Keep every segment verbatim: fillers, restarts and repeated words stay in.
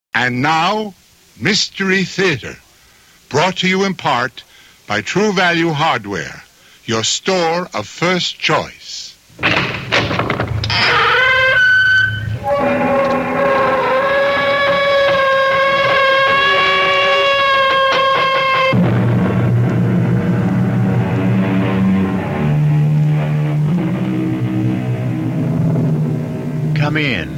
And now, Mystery Theater, brought to you in part by True Value Hardware, your store of first choice. Come in.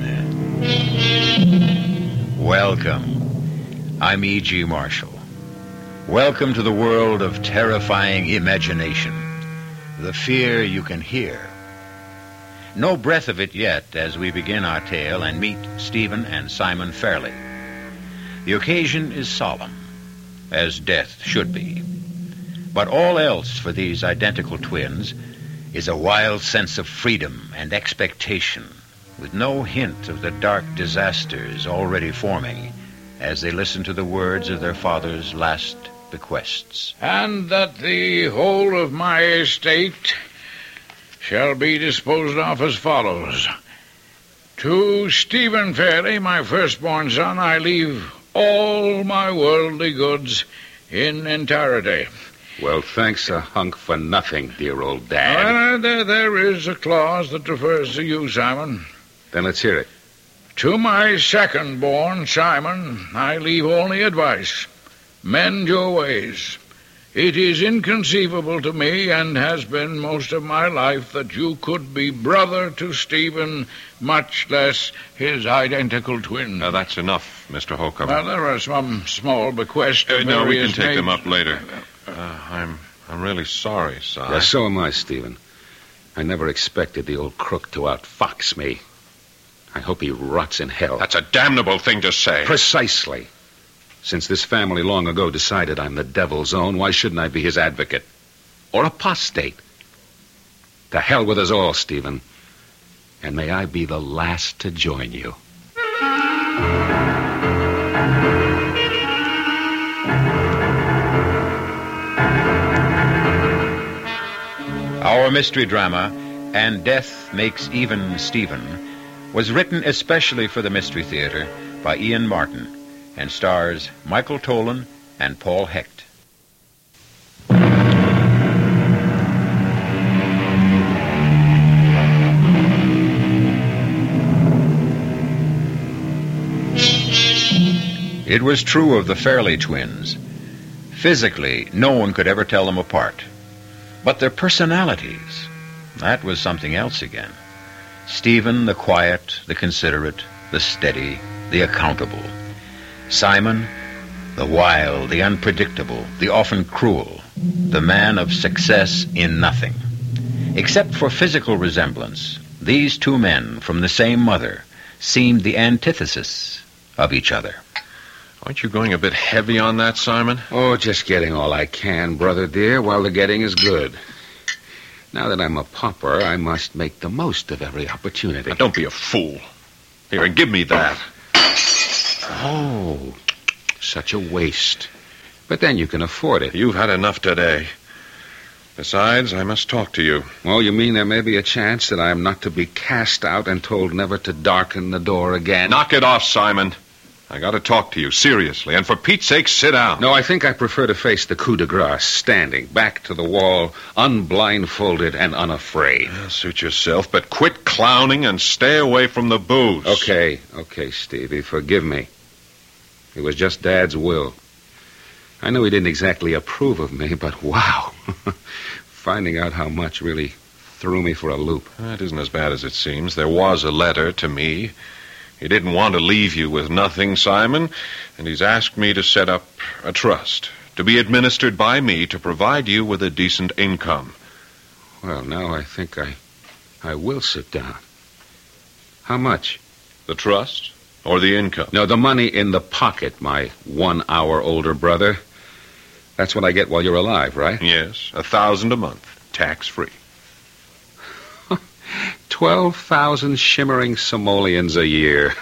Welcome. I'm E G. Marshall. Welcome to the world of terrifying imagination, the fear you can hear. No breath of it yet as we begin our tale and meet Stephen and Simon Fairley. The occasion is solemn, as death should be. But all else for these identical twins is a wild sense of freedom and expectation, with no hint of the dark disasters already forming as they listen to the words of their father's last bequests. And that the whole of my estate shall be disposed of as follows. To Stephen Fairley, my firstborn son, I leave all my worldly goods in entirety. Well, thanks a hunk for nothing, dear old Dad. Uh, there, there is a clause that refers to you, Simon. Then let's hear it. To my second-born, Simon, I leave only advice. Mend your ways. It is inconceivable to me, and has been most of my life, that you could be brother to Stephen, much less his identical twin. Now, that's enough, Mister Holcomb. Well, there are some small bequests. Uh, no, we can take names. them up later. Uh, I'm I'm really sorry, Si. Yeah, so am I, Stephen. I never expected the old crook to outfox me. I hope he rots in hell. That's a damnable thing to say. Precisely. Since this family long ago decided I'm the devil's own, why shouldn't I be his advocate? Or apostate? To hell with us all, Stephen. And may I be the last to join you. Our mystery drama, And Death Makes Even Stephen, was written especially for the Mystery Theater by Ian Martin and stars Michael Tolan and Paul Hecht. It was true of the Fairley twins. Physically, no one could ever tell them apart. But their personalities, that was something else again. Stephen, the quiet, the considerate, the steady, the accountable. Simon, the wild, the unpredictable, the often cruel, the man of success in nothing. Except for physical resemblance, these two men from the same mother seemed the antithesis of each other. Aren't you going a bit heavy on that, Simon? Oh, just getting all I can, brother dear, while the getting is good. Now that I'm a pauper, I must make the most of every opportunity. Now, don't be a fool. Here, and give me that. Oh, such a waste. But then you can afford it. You've had enough today. Besides, I must talk to you. Oh, you mean there may be a chance that I am not to be cast out and told never to darken the door again? Knock it off, Simon. I got to talk to you, seriously. And for Pete's sake, sit down. No, I think I prefer to face the coup de grace, standing, back to the wall, unblindfolded and unafraid. Well, suit yourself, but quit clowning and stay away from the booze. Okay, okay, Stevie, forgive me. It was just Dad's will. I know he didn't exactly approve of me, but wow. Finding out how much really threw me for a loop. That isn't as bad as it seems. There was a letter to me. He didn't want to leave you with nothing, Simon, and he's asked me to set up a trust, to be administered by me to provide you with a decent income. Well, now I think I, I will sit down. How much? The trust or the income? No, the money in the pocket, my one hour older brother. That's what I get while you're alive, right? Yes, a thousand a month, tax-free. Twelve thousand shimmering simoleons a year.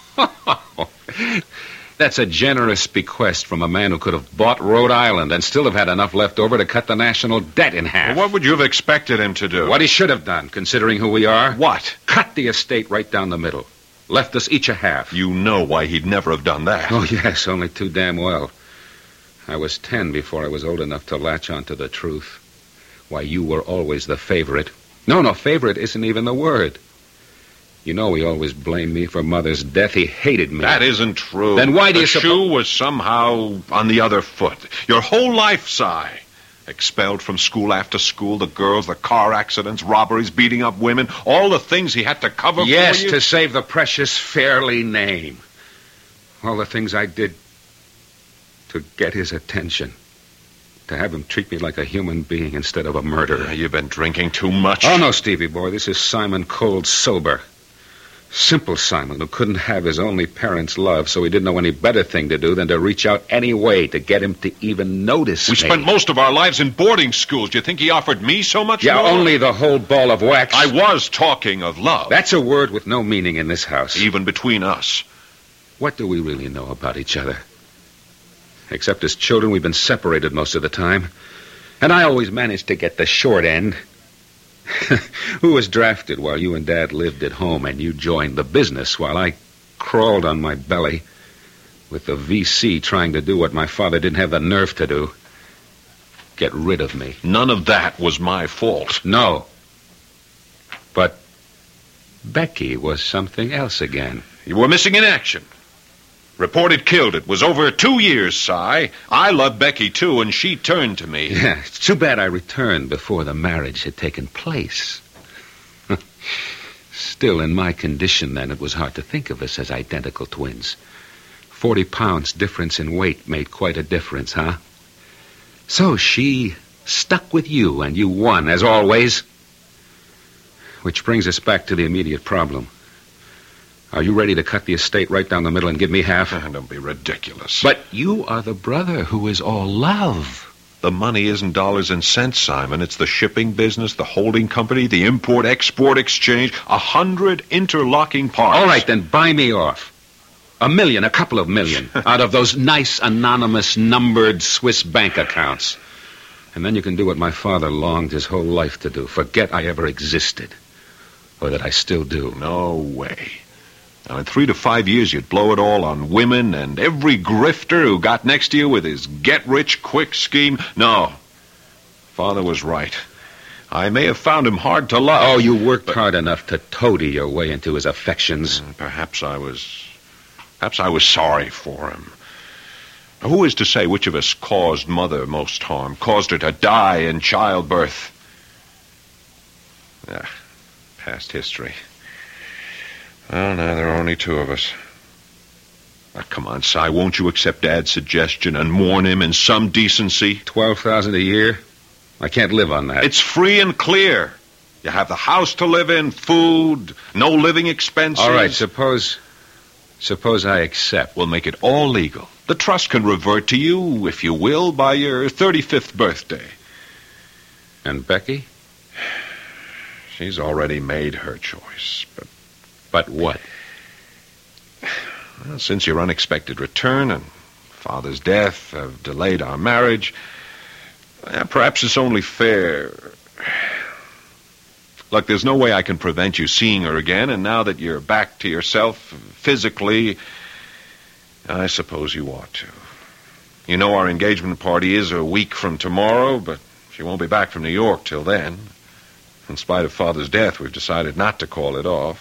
That's a generous bequest from a man who could have bought Rhode Island and still have had enough left over to cut the national debt in half. Well, what would you have expected him to do? What he should have done, considering who we are. What? Cut the estate right down the middle. Left us each a half. You know why he'd never have done that. Oh, yes, only too damn well. I was ten before I was old enough to latch onto the truth. Why, you were always the favorite. No, no, favorite isn't even the word. You know he always blamed me for Mother's death. He hated me. That isn't true. Then why do the you suppo- shoe was somehow on the other foot. Your whole life, Si. Expelled from school after school, the girls, the car accidents, robberies, beating up women, all the things he had to cover Yes, for you. to save the precious Fairley name. All the things I did to get his attention. To have him treat me like a human being instead of a murderer. Uh, you've been drinking too much. Oh, no, Stevie boy. This is Simon Cold sober. Simple Simon, who couldn't have his only parents' love, so he didn't know any better thing to do than to reach out any way to get him to even notice We me. spent most of our lives in boarding schools. Do you think he offered me so much Yeah, more? only the whole ball of wax. I was talking of love. That's a word with no meaning in this house. Even between us. What do we really know about each other? Except as children, we've been separated most of the time. And I always managed to get the short end. Who was drafted while you and Dad lived at home and you joined the business while I crawled on my belly with the V C trying to do what my father didn't have the nerve to do. Get rid of me. None of that was my fault. No. But Becky was something else again. You were missing in action. Reported killed. It was over two years, Si. I loved Becky, too, and she turned to me. Yeah, it's too bad I returned before the marriage had taken place. Still, in my condition then, it was hard to think of us as identical twins. Forty pounds difference in weight made quite a difference, huh? So she stuck with you, and you won, as always. Which brings us back to the immediate problem. Are you ready to cut the estate right down the middle and give me half? Don't be ridiculous. But you are the brother who is all love. The money isn't dollars and cents, Simon. It's the shipping business, the holding company, the import-export exchange, a hundred interlocking parts. All right, then buy me off. A million, a couple of million, out of those nice, anonymous, numbered Swiss bank accounts. And then you can do what my father longed his whole life to do. Forget I ever existed. Or that I still do. No way. Now, in three to five years, you'd blow it all on women and every grifter who got next to you with his get-rich-quick scheme. No. Father was right. I may have found him hard to love. Oh, you worked but... hard enough to toady your way into his affections. Perhaps I was... Perhaps I was sorry for him. Who is to say which of us caused Mother most harm, caused her to die in childbirth? Ah, past history. Well, now there are only two of us. Now, come on, Si, won't you accept Dad's suggestion and mourn him in some decency? Twelve thousand a year? I can't live on that. It's free and clear. You have the house to live in, food, no living expenses. All right, suppose... Suppose I accept. We'll make it all legal. The trust can revert to you, if you will, by your thirty-fifth birthday. And Becky? She's already made her choice, but... But what? Well, since your unexpected return and Father's death have delayed our marriage, well, perhaps it's only fair. Look, there's no way I can prevent you seeing her again, and now that you're back to yourself physically, I suppose you ought to. You know our engagement party is a week from tomorrow, but she won't be back from New York till then. In spite of Father's death, we've decided not to call it off.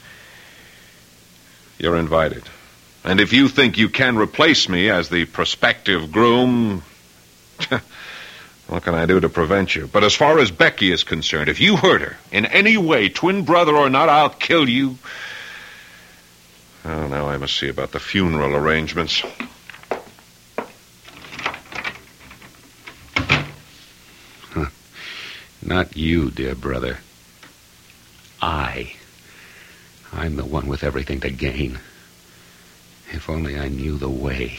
You're invited. And if you think you can replace me as the prospective groom, what can I do to prevent you? But as far as Becky is concerned, if you hurt her in any way, twin brother or not, I'll kill you. Oh, now I must see about the funeral arrangements. Huh. Not you, dear brother. I. I'm the one with everything to gain. If only I knew the way.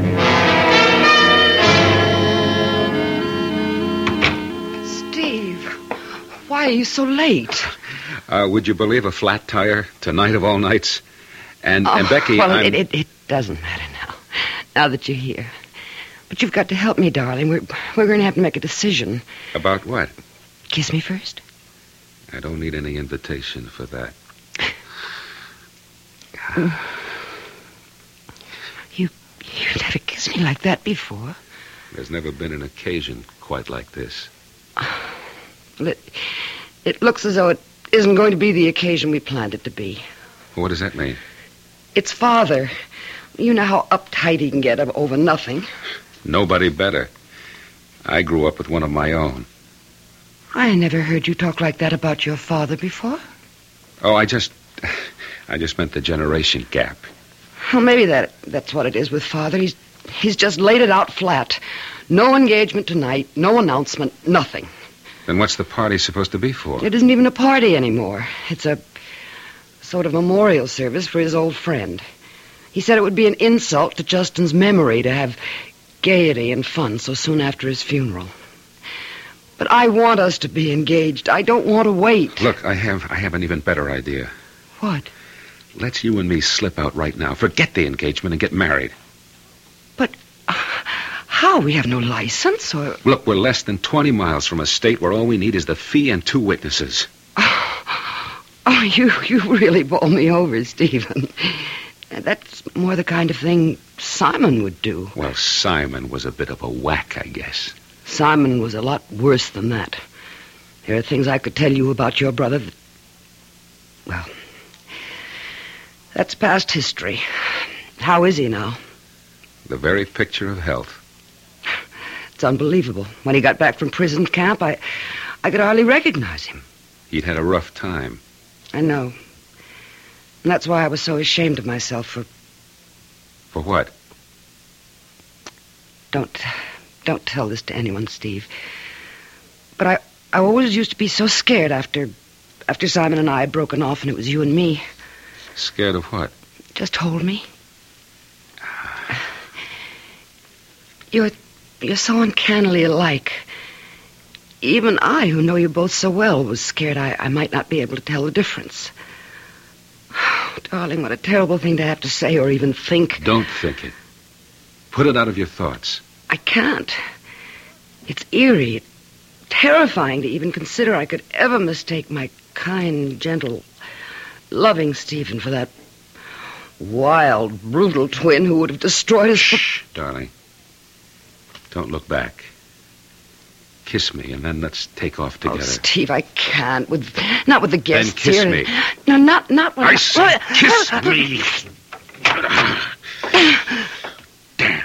Steve, why are you so late? Uh, would you believe a flat tire tonight of all nights? And, oh, and Becky, well, I'm... it, it, it doesn't matter now, now that you're here. But you've got to help me, darling. We're, we're going to have to make a decision. About what? Kiss me first. I don't need any invitation for that. You, you never kissed me like that before. There's never been an occasion quite like this. Well, it, it looks as though it isn't going to be the occasion we planned it to be. What does that mean? It's Father. You know how uptight he can get over nothing. Nobody better. I grew up with one of my own. I never heard you talk like that about your father before. Oh, I just... I just meant the generation gap. Well, maybe that that's what it is with Father. He's, he's just laid it out flat. No engagement tonight, no announcement, nothing. Then what's the party supposed to be for? It isn't even a party anymore. It's a sort of memorial service for his old friend. He said it would be an insult to Justin's memory to have gaiety and fun so soon after his funeral. But I want us to be engaged. I don't want to wait. Look, I have I have an even better idea. What? Let's you and me slip out right now. Forget the engagement and get married. But uh, how? We have no license or... Look, we're less than twenty miles from a state where all we need is the fee and two witnesses. Oh, oh you, you really bowl me over, Stephen. That's more the kind of thing Simon would do. Well, Simon was a bit of a whack, I guess. Simon was a lot worse than that. There are things I could tell you about your brother that... Well, that's past history. How is he now? The very picture of health. It's unbelievable. When he got back from prison camp, I, I could hardly recognize him. He'd had a rough time. I know. And that's why I was so ashamed of myself for... For what? Don't... Don't tell this to anyone, Steve. But I, I always used to be so scared after... After Simon and I had broken off and it was you and me. Scared of what? Just hold me. You're... You're so uncannily alike. Even I, who know you both so well, was scared I, I might not be able to tell the difference. Oh, darling, what a terrible thing to have to say or even think. Don't think it. Put it out of your thoughts. I can't. It's eerie, terrifying to even consider I could ever mistake my kind, gentle, loving Stephen for that wild, brutal twin who would have destroyed us. Shh, darling. Don't look back. Kiss me, and then let's take off together. Oh, Steve, I can't. With not with the guests Then kiss here. me. No, not not when I said kiss me. Damn.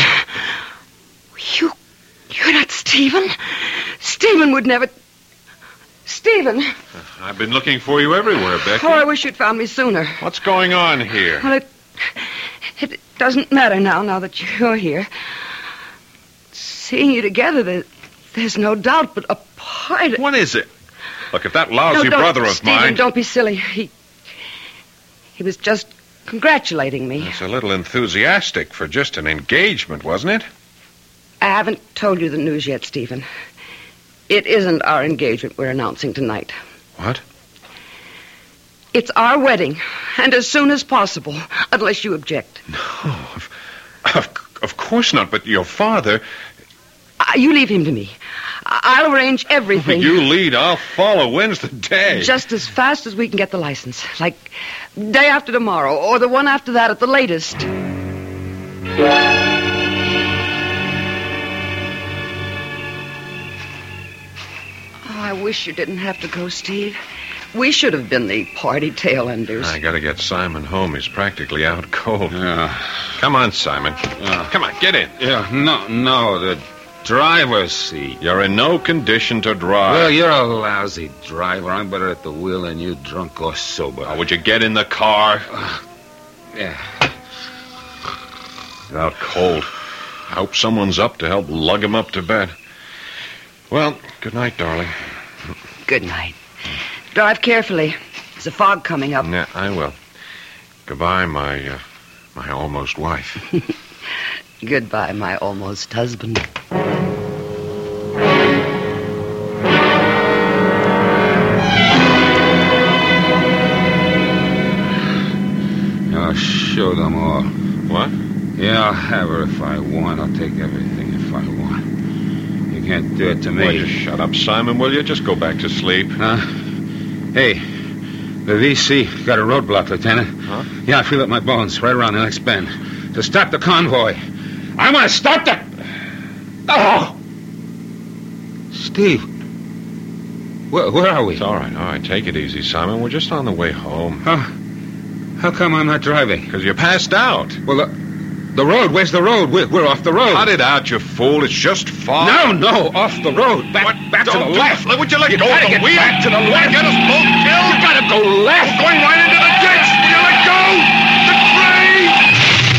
You, you're not Stephen. Stephen would never. Stephen. I've been looking for you everywhere, Becky. Oh, I wish you'd found me sooner. What's going on here? Well, it, it doesn't matter now, now that you're here. Seeing you together, there, there's no doubt, but apart... What is it? Look, if that lousy no, don't, brother of Stephen, mine... don't be silly. He... He was just congratulating me. It's a little enthusiastic for just an engagement, wasn't it? I haven't told you the news yet, Stephen. It isn't our engagement we're announcing tonight. What? It's our wedding, and as soon as possible, unless you object. No, of, of, of course not, but your father... Uh, you leave him to me. I- I'll arrange everything. You lead, I'll follow. When's the day? Just as fast as we can get the license. Like day after tomorrow, or the one after that at the latest. Oh, I wish you didn't have to go, Steve. We should have been the party tail enders. I gotta get Simon home. He's practically out cold. Yeah. Come on, Simon. Yeah. Come on, get in. Yeah, no, no, the driver's seat. You're in no condition to drive. Well, you're a lousy driver. I'm better at the wheel than you, drunk or sober. Oh, would you get in the car? Uh, yeah. He's out cold. I hope someone's up to help lug him up to bed. Well, good night, darling. Good night. Drive carefully. There's a fog coming up. Yeah, I will. Goodbye, my, uh, my almost wife. Goodbye, my almost husband. I'll show them all. What? Yeah, I'll have her if I want. I'll take everything if I want. You can't do it to me. Well, just shut up, Simon, will you? Just go back to sleep. Huh? Hey, The V C got a roadblock, Lieutenant. Huh? Yeah, I feel it in my bones, right around the next bend. To stop the convoy. I want to stop the... Oh! Steve. Where, where are we? It's all right, all right. Take it easy, Simon. We're just on the way home. How, how come I'm not driving? Because you passed out. Well, the, the road, where's the road? We're, we're off the road. Cut it out, you fool. It's just far. No, no, off the road. Back, What? back to Don't the do left. it. Would you let You go gotta of the get wheel? back to the You left. Get us both killed. You gotta go left. We're going right into the ditch. Will you let go? The train!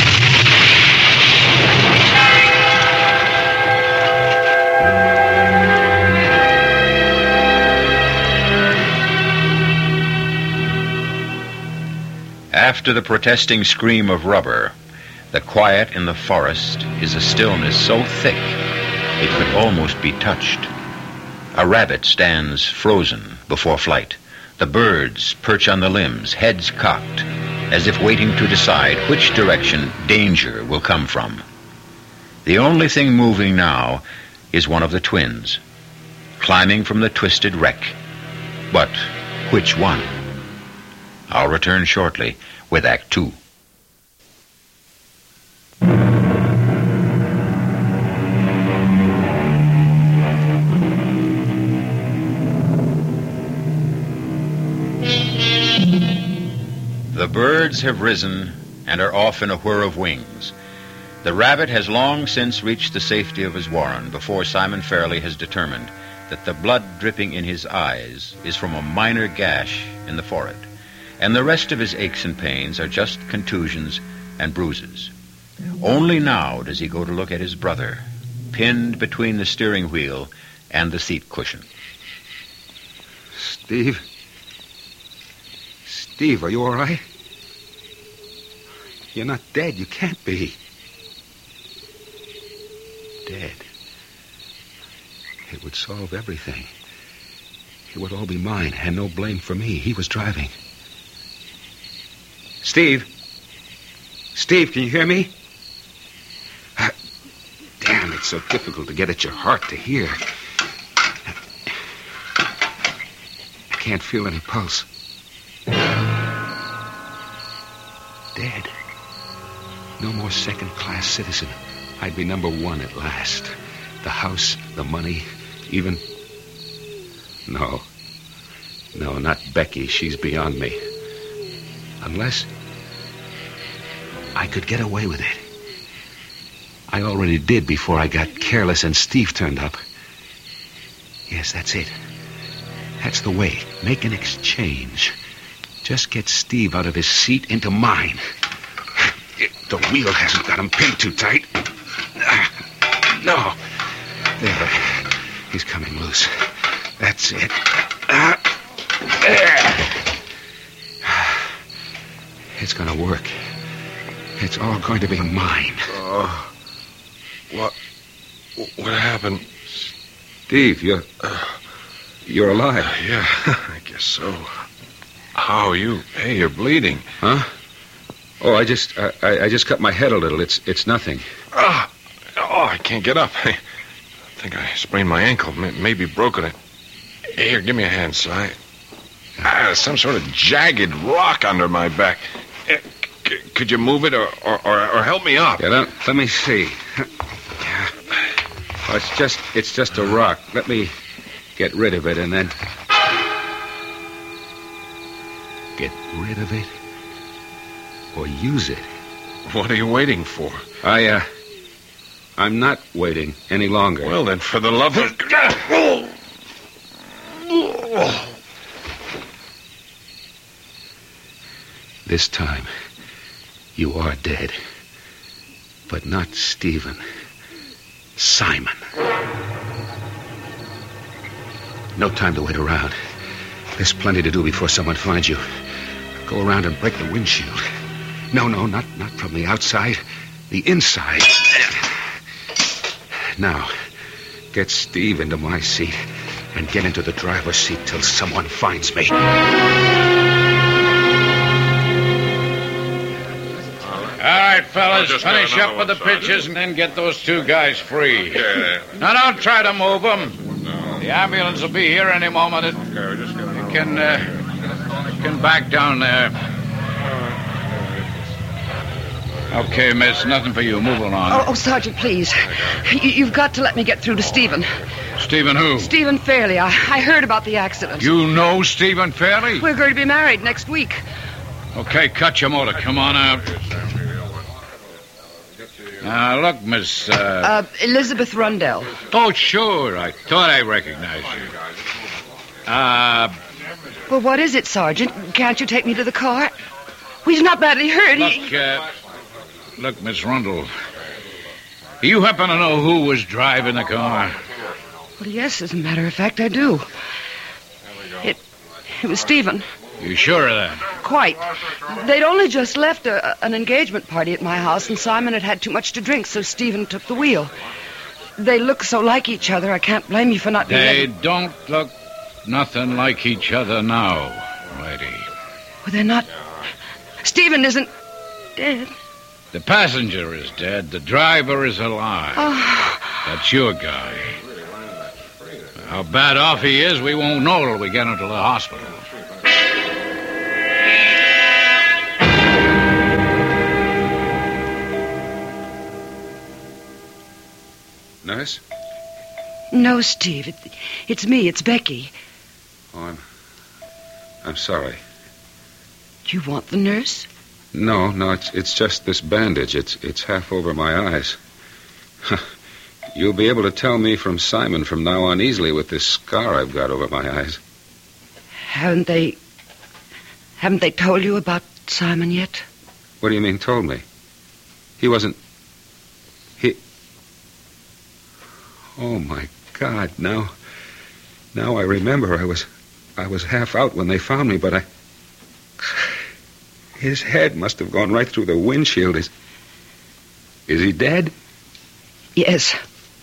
After the protesting scream of rubber, the quiet in the forest is a stillness so thick it could almost be touched. A rabbit stands frozen before flight. The birds perch on the limbs, heads cocked, as if waiting to decide which direction danger will come from. The only thing moving now is one of the twins, climbing from the twisted wreck. But which one? I'll return shortly with Act Two. The birds have risen and are off in a whir of wings. The rabbit has long since reached the safety of his warren before Simon Fairley has determined that the blood dripping in his eyes is from a minor gash in the forehead, and the rest of his aches and pains are just contusions and bruises. Only now does he go to look at his brother, pinned between the steering wheel and the seat cushion. Steve? Steve, are you all right? You're not dead. You can't be. Dead. It would solve everything. It would all be mine, and no blame for me. He was driving. Steve? Steve, can you hear me? Ah, damn, it's so difficult to get at your heart to hear. I can't feel any pulse. Dead. No more second-class citizen. I'd be number one at last. The house, the money, even... No. No, not Becky. She's beyond me. Unless I could get away with it. I already did before I got careless and Steve turned up. Yes, that's it. That's the way. Make an exchange. Just get Steve out of his seat into mine. The wheel hasn't got him pinned too tight. No. There. He's coming loose. That's it. Uh, there. It's going to work. It's all going to be mine. Oh. What? What happened? Steve, you're... Uh, you're alive. Uh, yeah, I guess so. How are you? Hey, you're bleeding. Huh? Oh, I just... I, I just cut my head a little. It's it's nothing. Ah. Oh, I can't get up. I think I sprained my ankle. Maybe broken it. Here, give me a hand, Si. Ah, there's some sort of jagged rock under my back. Uh, c- could you move it or, or, or, or help me up? Yeah, let, let me see. Oh, it's just it's just a rock. Let me get rid of it and then... Get rid of it? Or use it? What are you waiting for? I, uh... I'm not waiting any longer. Well, then, for the love of... This time, you are dead. But not Stephen. Simon. No time to wait around. There's plenty to do before someone finds you. Go around and break the windshield. No, no, not, not from the outside. The inside. Now, get Steve into my seat and get into the driver's seat till someone finds me. All right, fellas, I'll just get finish another up with one, the pitches and then get those two guys free. Yeah. Now, don't try to move them. No. The ambulance will be here any moment. It, Okay, we're just gonna... you can uh, and back down there. Okay, miss, nothing for you. Move along. Oh, oh Sergeant, please. You, you've got to let me get through to Stephen. Stephen who? Stephen Fairley. I, I heard about the accident. You know Stephen Fairley? We're going to be married next week. Okay, cut your motor. Come on out. Now, look, Miss... Uh... Uh, Elizabeth Rundell. Oh, sure. I thought I recognized you. Uh... Well, what is it, Sergeant? Can't you take me to the car? Well, he's not badly hurt. Look, he... uh... Look, Miss Rundell. You happen to know who was driving the car? Well, yes, as a matter of fact, I do. It... It was Stephen. You sure of that? Quite. They'd only just left a, an engagement party at my house, and Simon had had too much to drink, so Stephen took the wheel. They look so like each other, I can't blame you for not being... They able... don't look nothing like each other now, lady. Well, they're not... Stephen isn't dead. The passenger is dead. The driver is alive. Oh. That's your guy. How bad off he is, we won't know till we get him to the hospital. Nurse? No, Steve. It, it's me. It's Becky. Oh, I'm... I'm sorry. Do you want the nurse? No, no, it's it's just this bandage. It's it's half over my eyes. You'll be able to tell me from Simon from now on easily with this scar I've got over my eyes. Haven't they... Haven't they told you about Simon yet? What do you mean, told me? He wasn't... He... Oh, my God, now... Now I remember I was... I was half out when they found me, but I... His head must have gone right through the windshield. Is... Is he dead? Yes.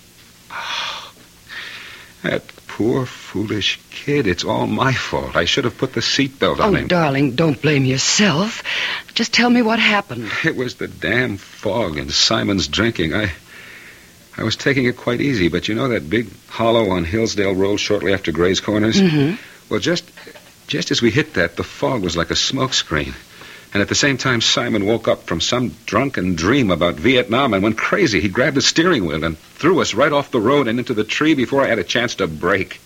Oh, that poor, foolish kid. It's all my fault. I should have put the seatbelt on oh, him. Oh, darling, don't blame yourself. Just tell me what happened. It was the damn fog and Simon's drinking. I... I was taking it quite easy, but you know that big hollow on Hillsdale Road shortly after Gray's Corners? Mm-hmm. Well, just just as we hit that, the fog was like a smoke screen. And at the same time, Simon woke up from some drunken dream about Vietnam and went crazy. He grabbed the steering wheel and threw us right off the road and into the tree before I had a chance to brake.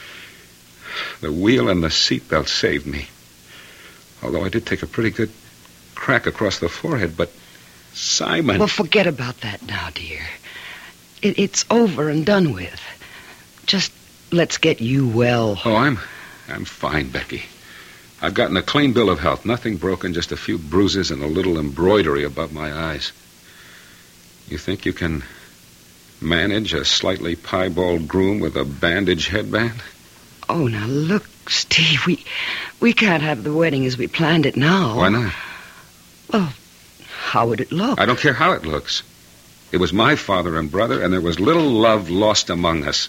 The wheel and the seatbelt saved me. Although I did take a pretty good crack across the forehead, but Simon... Well, forget about that now, dear. It, it's over and done with. Just let's get you well. Oh, I'm I'm fine, Becky. I've gotten a clean bill of health. Nothing broken, just a few bruises and a little embroidery above my eyes. You think you can manage a slightly piebald groom with a bandage headband? Oh, now look, Steve, we we can't have the wedding as we planned it now. Why not? Well, how would it look? I don't care how it looks. It was my father and brother, and there was little love lost among us.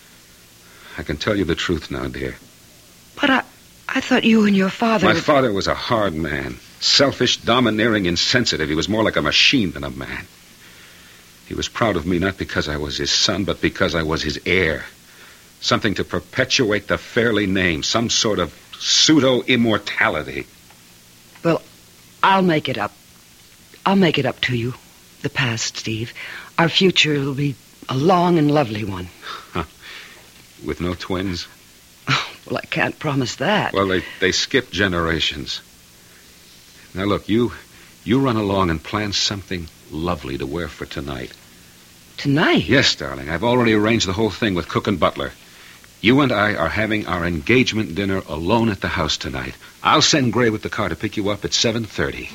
I can tell you the truth now, dear. But I, I thought you and your father... My would... father was a hard man. Selfish, domineering, insensitive. He was more like a machine than a man. He was proud of me not because I was his son, but because I was his heir. Something to perpetuate the Fairley name. Some sort of pseudo-immortality. Well, I'll make it up. I'll make it up to you. The past, Steve. Our future will be a long and lovely one. Huh. With no twins? Oh, well, I can't promise that. Well, they, they skip generations. Now, look, you you run along and plan something lovely to wear for tonight. Tonight? Yes, darling. I've already arranged the whole thing with cook and butler. You and I are having our engagement dinner alone at the house tonight. I'll send Gray with the car to pick you up at seven thirty.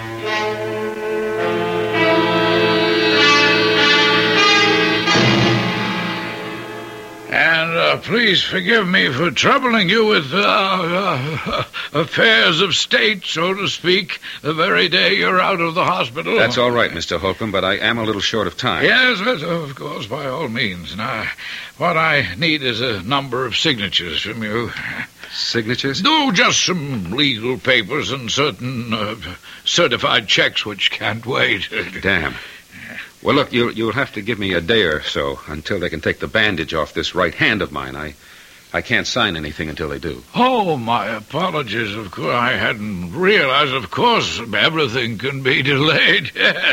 And uh, please forgive me for troubling you with uh, uh, affairs of state, so to speak, the very day you're out of the hospital. That's all right, Mister Holcomb, but I am a little short of time. Yes, yes, of course, by all means. Now, what I need is a number of signatures from you. Signatures? No, just some legal papers and certain uh, certified checks which can't wait. Damn. Well, look, you'll, you'll have to give me a day or so until they can take the bandage off this right hand of mine. I I can't sign anything until they do. Oh, my apologies. Of course, I hadn't realized. Of course, everything can be delayed.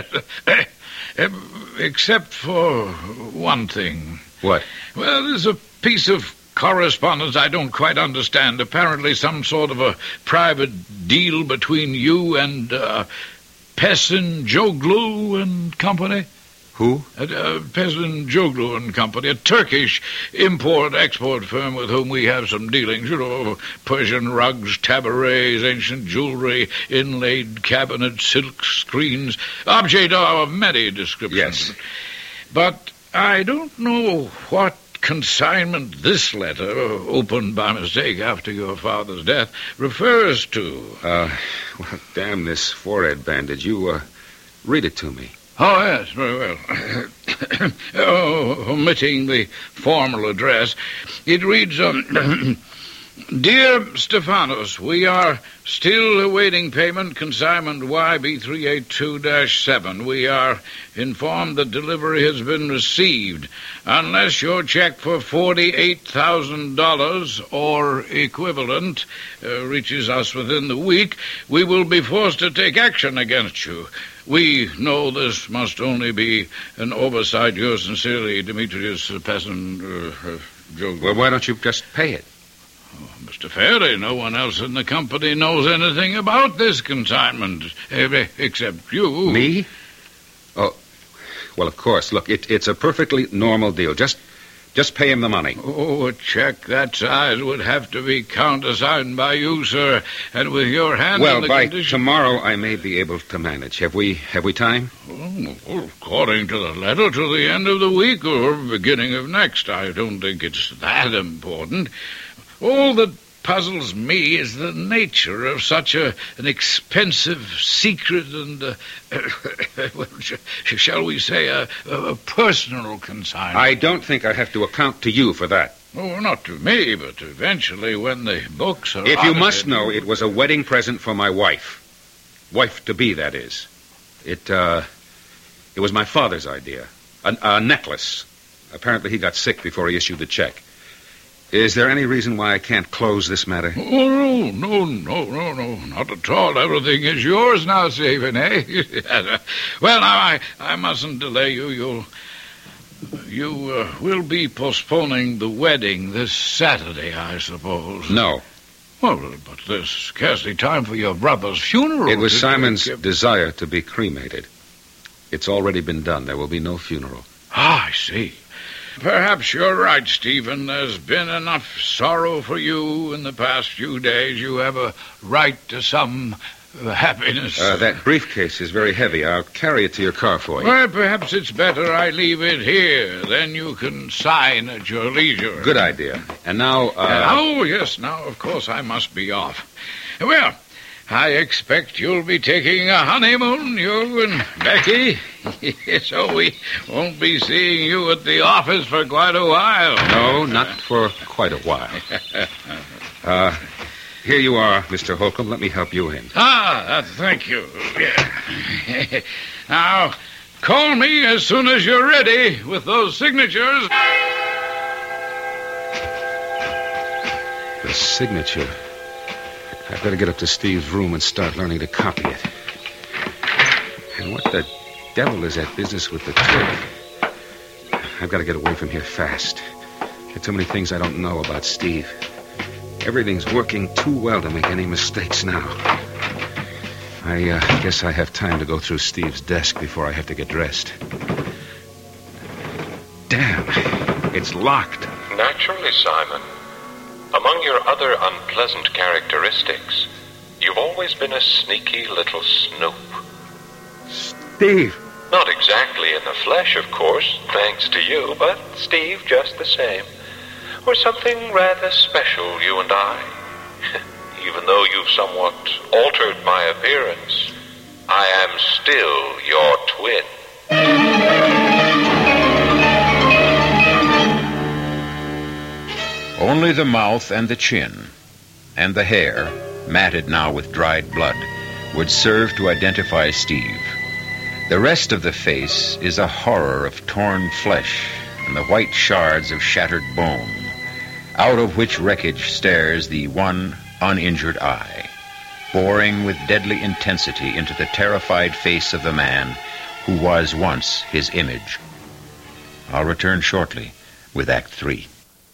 Except for one thing. What? Well, there's a piece of correspondence I don't quite understand. Apparently some sort of a private deal between you and uh, Pesin Joglu and Company. Who? Uh, uh, Pesin Joglu and Company, a Turkish import-export firm with whom we have some dealings. You know, Persian rugs, tabourets, ancient jewelry, inlaid cabinets, silk screens, object of many descriptions. Yes. But I don't know what consignment this letter, opened by mistake after your father's death, refers to. Uh, well, damn this forehead bandage. You, uh, read it to me. Oh, yes, very well. oh, omitting the formal address, it reads, um, Dear Stephanos, we are still awaiting payment, consignment Y B three eight two dash seven. We are informed that delivery has been received. Unless your check for forty-eight thousand dollars or equivalent uh, reaches us within the week, we will be forced to take action against you. We know this must only be an oversight. Yours sincerely, Demetrius Pesin uh, Joglu. Well, why don't you just pay it? Oh, Mister Faraday, no one else in the company knows anything about this consignment, eh, except you. Me? Oh, well, of course. Look, it, it's a perfectly normal deal. Just just pay him the money. Oh, a check that size would have to be countersigned by you, sir, and with your hand well, on the by condition... tomorrow I may be able to manage. Have we have we time? Oh, well, according to the letter, to the end of the week or beginning of next. I don't think it's that important. All that puzzles me is the nature of such a an expensive secret and, uh, well, sh- shall we say, a, a personal consignment. I don't think I have to account to you for that. Oh, not to me, but eventually when the books are If you audited- must know, it was a wedding present for my wife. Wife-to-be, that is. It, uh, it was my father's idea. A, a necklace. Apparently he got sick before he issued the check. Is there any reason why I can't close this matter? Oh, no, no, no, no, no, not at all. Everything is yours now, Stephen, eh? Well, now, I, I mustn't delay you. You'll, you uh, will be postponing the wedding this Saturday, I suppose. No. Well, but there's scarcely time for your brother's funeral. It was Did Simon's you- desire to be cremated. It's already been done. There will be no funeral. Ah, I see. Perhaps you're right, Stephen. There's been enough sorrow for you in the past few days. You have a right to some uh, happiness. Uh, that briefcase is very heavy. I'll carry it to your car for you. Well, perhaps it's better I leave it here. Then you can sign at your leisure. Good idea. And now, uh... Uh, oh, yes, now, of course, I must be off. Well, I expect you'll be taking a honeymoon, you and Becky. So we won't be seeing you at the office for quite a while. No, not for quite a while. Uh, here you are, Mister Holcomb. Let me help you in. Ah, uh, thank you. Yeah. Now, call me as soon as you're ready with those signatures. The signature. I've got to get up to Steve's room and start learning to copy it. And what the devil is that business with the Turk? I've got to get away from here fast. There are too many things I don't know about Steve. Everything's working too well to make any mistakes now. I uh, guess I have time to go through Steve's desk before I have to get dressed. Damn, it's locked. Naturally, Simon. Among your other unpleasant characteristics, you've always been a sneaky little snoop. Steve! Not exactly in the flesh, of course, thanks to you, but Steve just the same. We're something rather special, you and I. Even though you've somewhat altered my appearance, I am still your twin. Only the mouth and the chin, and the hair, matted now with dried blood, would serve to identify Steve. The rest of the face is a horror of torn flesh and the white shards of shattered bone, out of which wreckage stares the one uninjured eye, boring with deadly intensity into the terrified face of the man who was once his image. I'll return shortly with Act Three.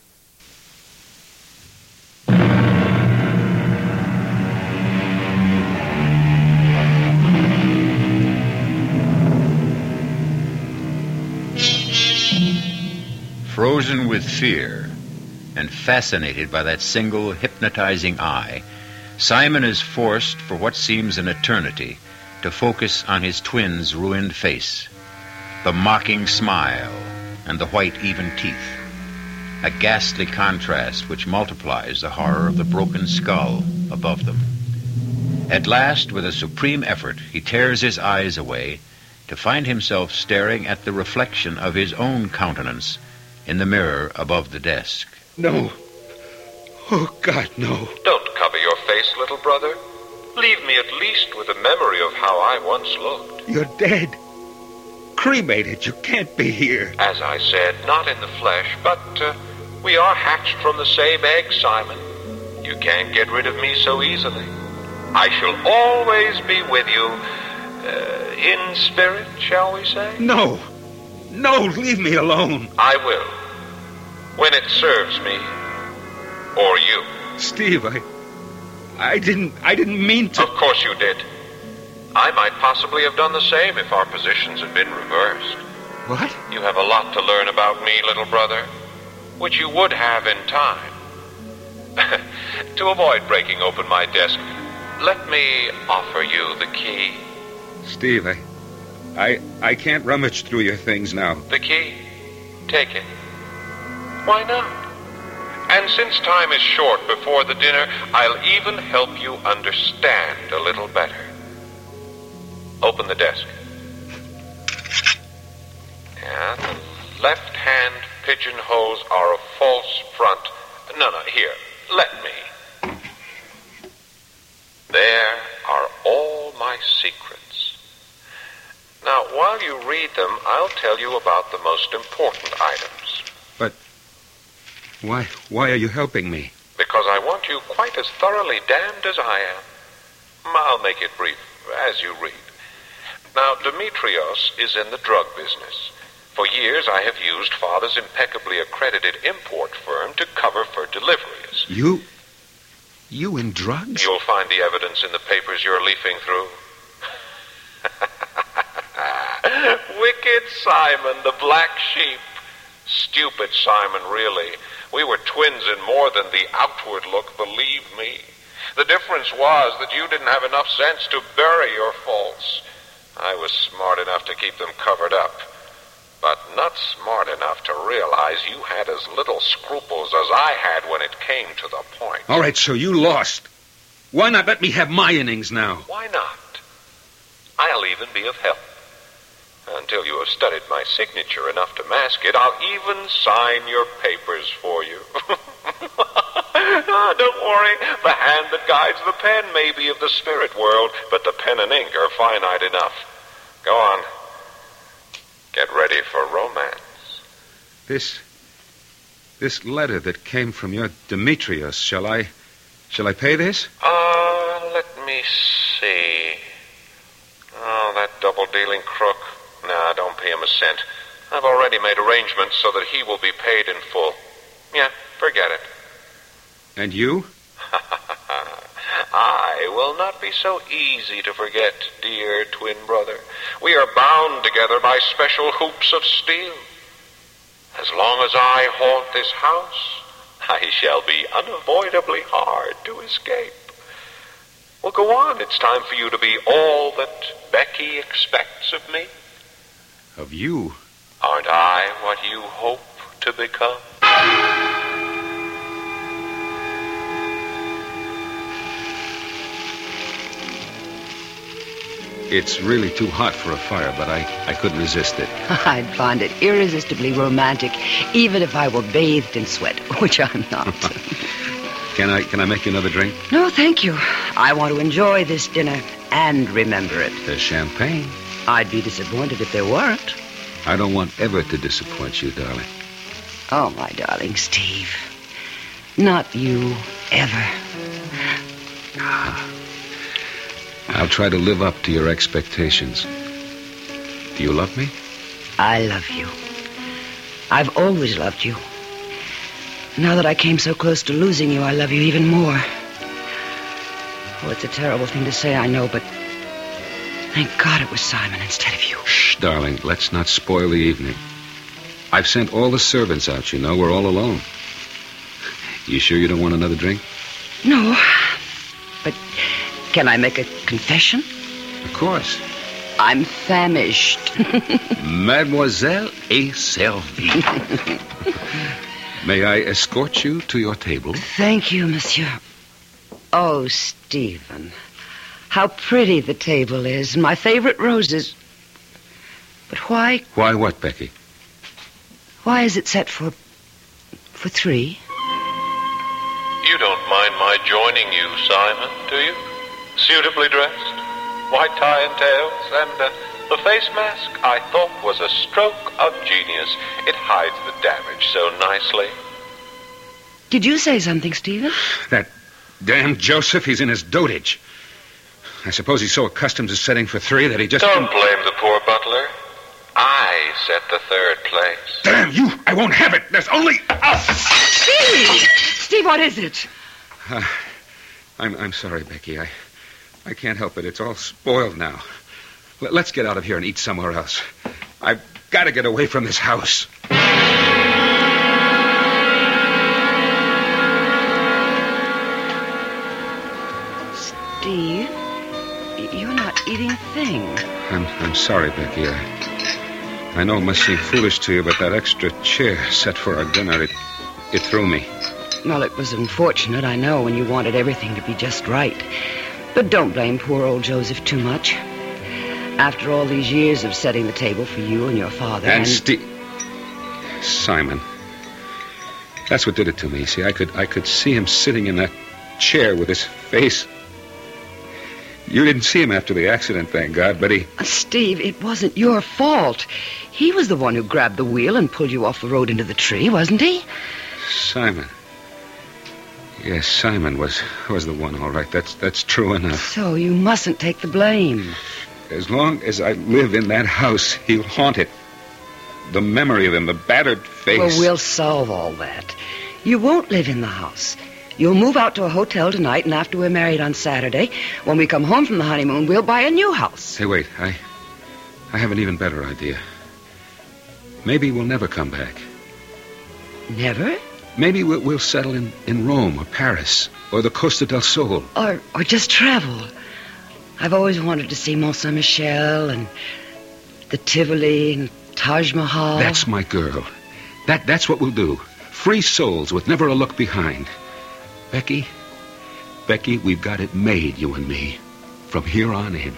Frozen with fear and fascinated by that single hypnotizing eye, Simon is forced for what seems an eternity to focus on his twin's ruined face, the mocking smile and the white, even teeth, a ghastly contrast which multiplies the horror of the broken skull above them. At last, with a supreme effort, he tears his eyes away to find himself staring at the reflection of his own countenance in the mirror above the desk. No. Oh, God, no. Don't cover your face, little brother. Leave me at least with a memory of how I once looked. You're dead. Cremated. You can't be here. As I said, not in the flesh, but uh, we are hatched from the same egg, Simon. You can't get rid of me so easily. I shall always be with you, uh, in spirit, shall we say? No. No, leave me alone. I will. When it serves me. Or you. Steve, I... I didn't... I didn't mean to... Of course you did. I might possibly have done the same if our positions had been reversed. What? You have a lot to learn about me, little brother, which you would have in time. To avoid breaking open my desk, let me offer you the key. Steve, I... I... I can't rummage through your things now. The key? Take it. Why not? And since time is short before the dinner, I'll even help you understand a little better. Open the desk. Yeah, the left-hand pigeonholes are a false front. No, no, here, let me. There are all my secrets. Now, while you read them, I'll tell you about the most important items. But why, why are you helping me? Because I want you quite as thoroughly damned as I am. I'll make it brief, as you read. Now, Demetrios is in the drug business. For years, I have used Father's impeccably accredited import firm to cover for deliveries. You... you in drugs? You'll find the evidence in the papers you're leafing through. Wicked Simon, the black sheep. Stupid Simon, really. We were twins in more than the outward look, believe me. The difference was that you didn't have enough sense to bury your faults. I was smart enough to keep them covered up, but not smart enough to realize you had as little scruples as I had when it came to the point. All right, so you lost. Why not let me have my innings now? Why not? I'll even be of help. Until you have studied my signature enough to mask it, I'll even sign your papers for you. Oh, don't worry. The hand that guides the pen may be of the spirit world, but the pen and ink are finite enough. Go on. Get ready for romance. This... this letter that came from your Demetrios, shall I... shall I pay this? Uh, let me see. Oh, that double-dealing crook. Nah, don't pay him a cent. I've already made arrangements so that he will be paid in full. Yeah, forget it. And you? I will not be so easy to forget, dear twin brother. We are bound together by special hoops of steel. As long as I haunt this house, I shall be unavoidably hard to escape. Well, go on. It's time for you to be all that Becky expects of me. Of you? Aren't I what you hope to become? It's really too hot for a fire, but I, I couldn't resist it. I'd find it irresistibly romantic, even if I were bathed in sweat, which I'm not. Can I can I make you another drink? No, thank you. I want to enjoy this dinner and remember it. There's champagne. I'd be disappointed if there weren't. I don't want ever to disappoint you, darling. Oh, my darling Steve. Not you, ever. I'll try to live up to your expectations. Do you love me? I love you. I've always loved you. Now that I came so close to losing you, I love you even more. Oh, it's a terrible thing to say, I know, but thank God it was Simon instead of you. Shh, darling, let's not spoil the evening. I've sent all the servants out, you know. We're all alone. You sure you don't want another drink? No, but can I make a confession? Of course. I'm famished. Mademoiselle est servie. May I escort you to your table? Thank you, monsieur. Oh, Stephen, how pretty the table is, and my favorite roses. But why... Why what, Becky? Why is it set for... for three? You don't mind my joining you, Simon, do you? Suitably dressed, white tie and tails, and uh, the face mask I thought was a stroke of genius. It hides the damage so nicely. Did you say something, Stephen? That damn Joseph, he's in his dotage. I suppose he's so accustomed to setting for three that he just... Don't blame the poor butler. I set the third place. Damn you! I won't have it! There's only us! Steve! Steve, what is it? Uh, I'm I'm sorry, Becky. I I can't help it. It's all spoiled now. L- let's get out of here and eat somewhere else. I've got to get away from this house. Steve, you're not eating a thing. I'm I'm sorry, Becky. I I know it must seem foolish to you, but that extra chair set for our dinner, it it threw me. Well, it was unfortunate, I know, when you wanted everything to be just right. But don't blame poor old Joseph too much. After all these years of setting the table for you and your father... And, and... Steve... Simon. That's what did it to me. See, I could I could see him sitting in that chair with his face... You didn't see him after the accident, thank God, but he... Steve, it wasn't your fault. He was the one who grabbed the wheel and pulled you off the road into the tree, wasn't he? Simon. Yes, Simon was was the one, all right. That's that's true enough. So you mustn't take the blame. As long as I live in that house, he'll haunt it. The memory of him, the battered face. Well, we'll solve all that. You won't live in the house. You'll move out to a hotel tonight, and after we're married on Saturday, when we come home from the honeymoon, we'll buy a new house. Hey, wait. I I have an even better idea. Maybe we'll never come back. Never? Maybe we'll, we'll settle in, in Rome or Paris or the Costa del Sol. Or or just travel. I've always wanted to see Mont Saint-Michel and the Tivoli and Taj Mahal. That's my girl. That That's what we'll do. Free souls with never a look behind. Becky, Becky, we've got it made, you and me, from here on in.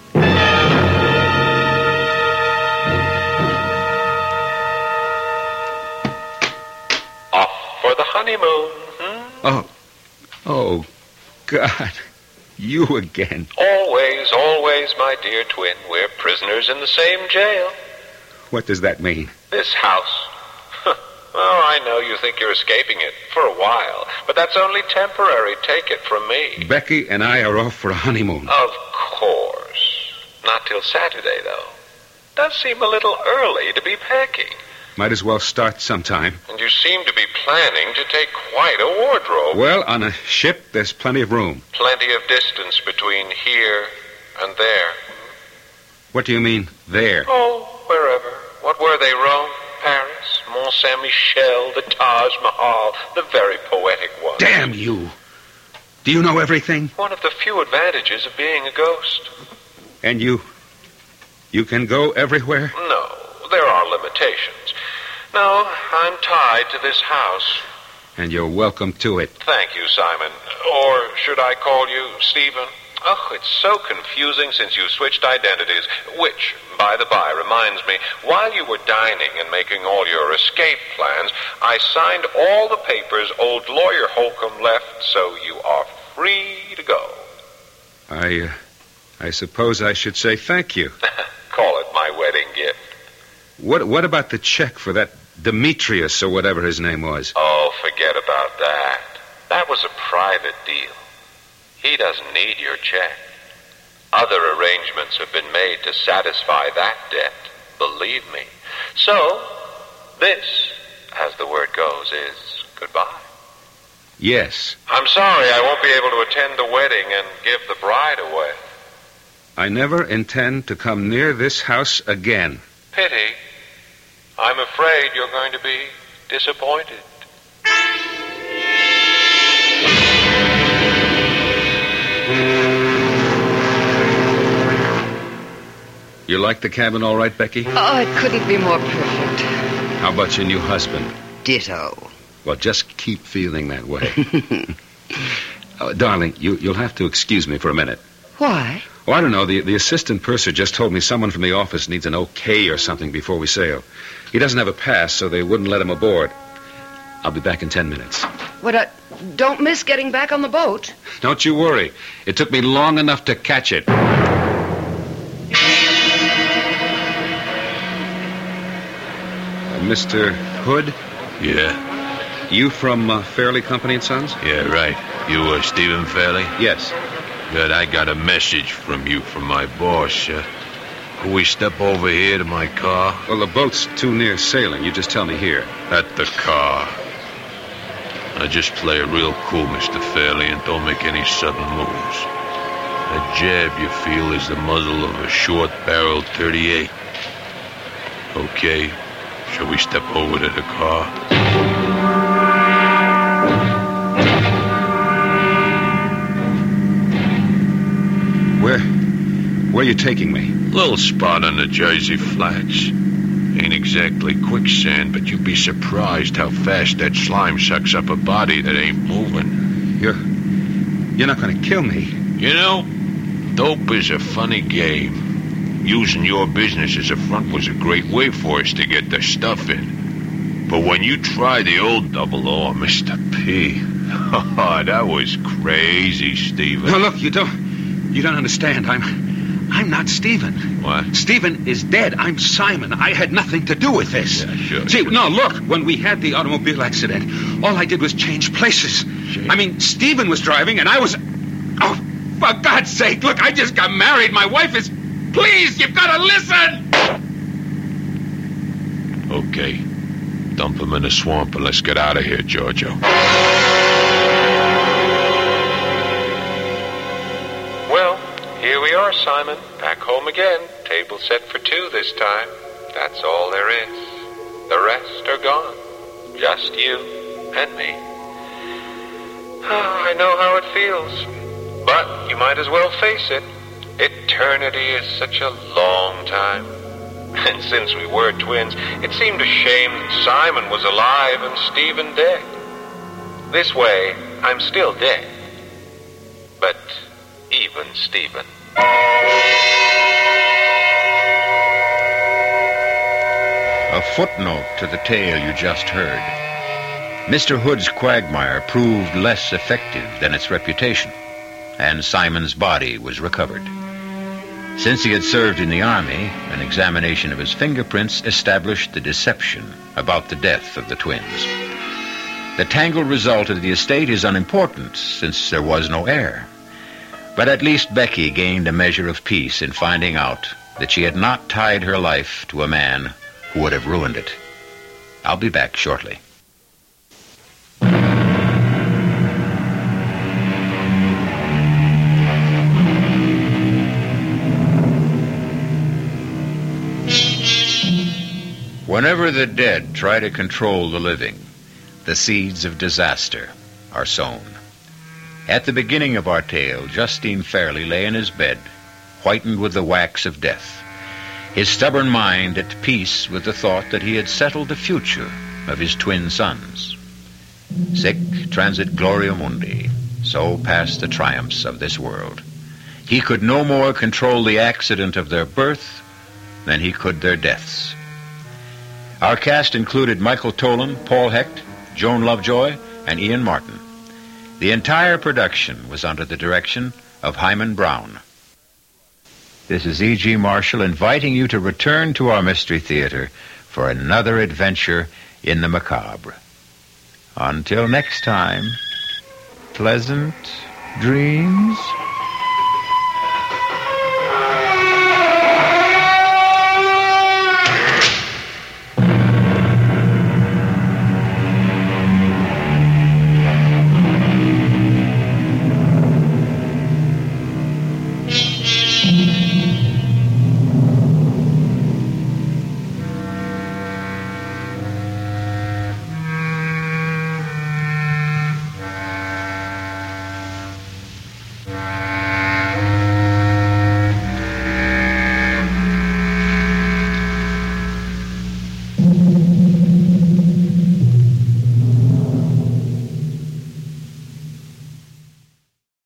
For the honeymoon, hmm? Oh, oh, God, you again. Always, always, my dear twin. We're prisoners in the same jail. What does that mean? This house. Oh, I know you think you're escaping it for a while, but that's only temporary. Take it from me. Becky and I are off for a honeymoon. Of course. Not till Saturday, though. Does seem a little early to be packing. Might as well start sometime. And you seem to be planning to take quite a wardrobe. Well, on a ship, there's plenty of room. Plenty of distance between here and there. What do you mean, there? Oh, wherever. What were they, Rome, Paris, Mont Saint-Michel, the Taj Mahal, the very poetic one. Damn you! Do you know everything? One of the few advantages of being a ghost. And you... you can go everywhere? No, there are limitations. No, I'm tied to this house. And you're welcome to it. Thank you, Simon. Or should I call you Stephen? Oh, it's so confusing since you switched identities. Which, by the by, reminds me, while you were dining and making all your escape plans, I signed all the papers old lawyer Holcomb left, so you are free to go. I, uh, I suppose I should say thank you. Call it my wedding gift. What, what about the check for that Demetrius or whatever his name was? Oh, forget about that. That was a private deal. He doesn't need your check. Other arrangements have been made to satisfy that debt, believe me. So, this, as the word goes, is goodbye. Yes. I'm sorry I won't be able to attend the wedding and give the bride away. I never intend to come near this house again. Pity. I'm afraid you're going to be disappointed. You like the cabin all right, Becky? Oh, it couldn't be more perfect. How about your new husband? Ditto. Well, just keep feeling that way. Oh, darling, you, you'll have to excuse me for a minute. Why? Oh, I don't know. The, the assistant purser just told me someone from the office needs an okay or something before we sail. He doesn't have a pass, so they wouldn't let him aboard. I'll be back in ten minutes. What, uh, don't miss getting back on the boat. Don't you worry. It took me long enough to catch it. Mister Hood? Yeah? You from uh, Fairley Company and Sons? Yeah, right. You, uh, Stephen Fairley? Yes. Good, I got a message from you from my boss. Uh, can we step over here to my car? Well, the boat's too near sailing. You just tell me here. At the car. Now just play it real cool, Mister Fairley, and don't make any sudden moves. That jab you feel is the muzzle of a short-barreled thirty-eight. Okay. Shall we step over to the car? Where... where are you taking me? Little spot on the Jersey Flats. Ain't exactly quicksand, but you'd be surprised how fast that slime sucks up a body that ain't moving. You're... you're not going to kill me. You know, dope is a funny game. Using your business as a front was a great way for us to get the stuff in. But when you try the old double O, Mister P, oh, that was crazy, Stephen. No, look, you don't... you don't understand. I'm... I'm not Stephen. What? Stephen is dead. I'm Simon. I had nothing to do with this. Yeah, sure. See, sure. no, look, when we had the automobile accident, all I did was change places. Change? I mean, Stephen was driving and I was... Oh, for God's sake, look, I just got married. My wife is... Please, you've got to listen! Okay. Dump him in the swamp and let's get out of here, Giorgio. Well, here we are, Simon. Back home again. Table set for two this time. That's all there is. The rest are gone. Just you and me. Oh, I know how it feels. But you might as well face it. Eternity is such a long time. And since we were twins, it seemed a shame that Simon was alive and Stephen dead. This way, I'm still dead. But even Stephen. A footnote to the tale you just heard. Mister Hood's quagmire proved less effective than its reputation, and Simon's body was recovered. Since he had served in the Army, an examination of his fingerprints established the deception about the death of the twins. The tangled result of the estate is unimportant, since there was no heir. But at least Becky gained a measure of peace in finding out that she had not tied her life to a man who would have ruined it. I'll be back shortly. Whenever the dead try to control the living, the seeds of disaster are sown. At the beginning of our tale, Justine Fairley lay in his bed, whitened with the wax of death, his stubborn mind at peace with the thought that he had settled the future of his twin sons. Sic transit gloria mundi, so passed the triumphs of this world. He could no more control the accident of their birth than he could their deaths. Our cast included Michael Tolan, Paul Hecht, Joan Lovejoy, and Ian Martin. The entire production was under the direction of Hyman Brown. This is E G. Marshall inviting you to return to our Mystery Theater for another adventure in the macabre. Until next time, pleasant dreams.